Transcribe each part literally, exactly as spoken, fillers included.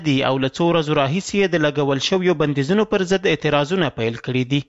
دي او له څو ورځو راهیسې د لګول شویو بندیزونو پر ضد اعتراضونه پیل کړي دي.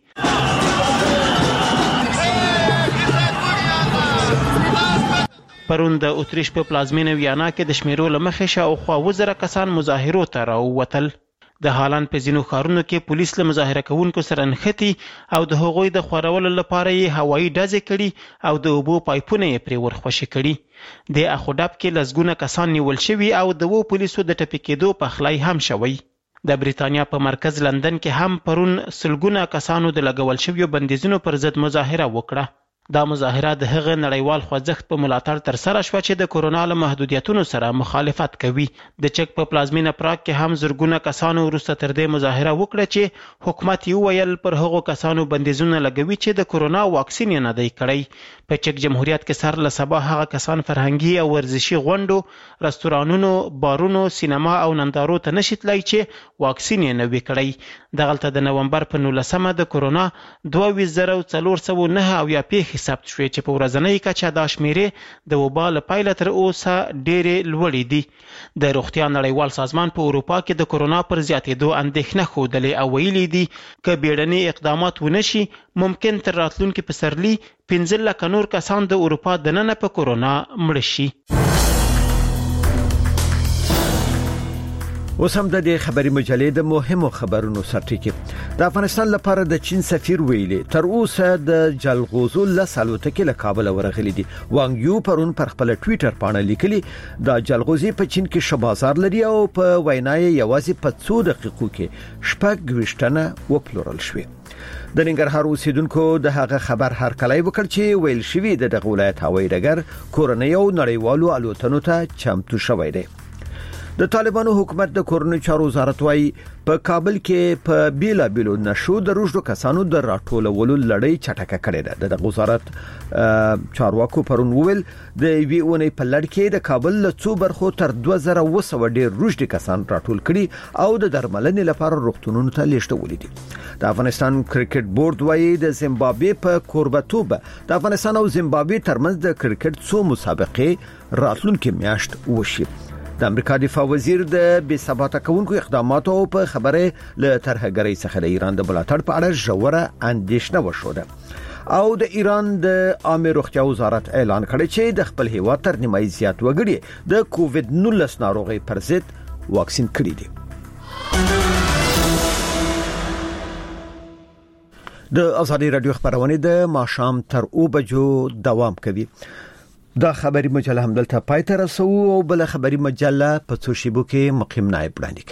پرون د اتریش په پلازمینه ویانا کې د شمیرو له مخې شاوخوا اووه زره کسان مظاهرو ته راووتل. د هالند په ځینو ښارونو کې پولیس له مظاهره کوونکو سره نښتي او د هغوی د خورولو لپاره یې هوایي ډزې کړي او د اوبو پایپونه یې پرې ورخوشې کړي. د اخوډب کې لسګونه کسان نیول شوي او د اوو پولیسو د ټپي کېدو پخلی هم شوی. د بریتانیا په مرکز لندن کې هم پرون سلګونه کسانو د لګول شویو بندیزونو پر ضد مظاهره وکړه. دا مظاهره د هغه نړیوال خوځښت په ملاتړ ترسره شوه چې د کورونا له محدودیتونو سره مخالفت کوي. د چک په پلازمینه پراګ کې هم زرګونه کسانو وروسته تر دې مظاهره وکړه چې حکومت یې وویل پر هغو کسانو بندیزونه لګوي چې د کورونا واکسین یې نه دی کړی. په چک جمهوریت کې سر له سبا هغه کسان فرهنګي او ورزشي غونډو، رستورانونو، بارونو، سینما او نندارو ته نشي تللی چې واکسین یې نه وي کړی. دغلته د نومبر په نولسمه د کورونا دوه ویشت زره څلور سوه نهه اویا پیښې ثبت شوې چې په ورځنۍ کچه دا شمیرې د وبا له پیله تر اوسه ډېرې لوړې دي. د روغتیا نړیوال سازمان په اروپا کې د کورونا پر زیاتېدو اندېښنه ښودلې او ویلي دي که بیړني اقدامات ونه شي ممکن تر راتلونکي پسرلي پنځه لکه نور کسان د اروپا دننه په کورونا مړه شي. اوس هم د دې خبري مجلې د مهمو خبرونو سرټکی. د افغانستان لپاره د چین سفیر ویلي تر اوسه د جلغوزو لسالوتکې له کابل ورغلي دي. وانګ یو پرون پر خپل ټوئیټر باندې لیکلي د جلغوزي په چین کې ښه بازار لري او په وینای یوازې په څو دقیقو کې شپږ ویشتنه وپلورل شوې. د ننګرهار اوسیدونکو د هغه خبر هرکلی وکړ چې ویل شوی د دغه ولایت هوایي ډګر کورنۍ او نړیوالو الوتنو ته چمتو شوی دی. د طالبانو حکومت د کورنۍ چارو وزارت وايي په کابل کې په بیلا بیلو نشو د روزو کسانو د راټولولو لړۍ چټکه کړې ده. د وزارت چارواکو پرون ویل د وی اونۍ په لړ کې د کابل له څو برخو تر دوه زره اووه سوه ډیر روزي کسان راټول کړي او د درملنې لپاره روغتونونو ته لیږدول دي. د افغانستان کرکټ بورډ وايي د زیمبابوې په کوربتوب د افغانستان او زیمبابوې ترمنځ د کرکټ څو مسابقې راتلونکي میاشت وشي. د امریکا دفاع وزیر د بې ثباته کوونکو اقداماتو په خبره له ترهګرۍ څخه د ایران د ملاتړ په اړه ژوره اندېښنه وشوده او د ایران د عامه روغتیا وزارت اعلان کړی چې د خپل هیواد تر نیمایي زیات وګړي د کووډ نولس ناروغي پر ضد واکسین کړي دي. د ازادي رادیو خبرونه د ماښام تر اوه بجو دوام کوي. دا خبري مجله هم دلته پای ته رسو او بل خبري مجله په څو شیبو کې مقیم نائب وړاندې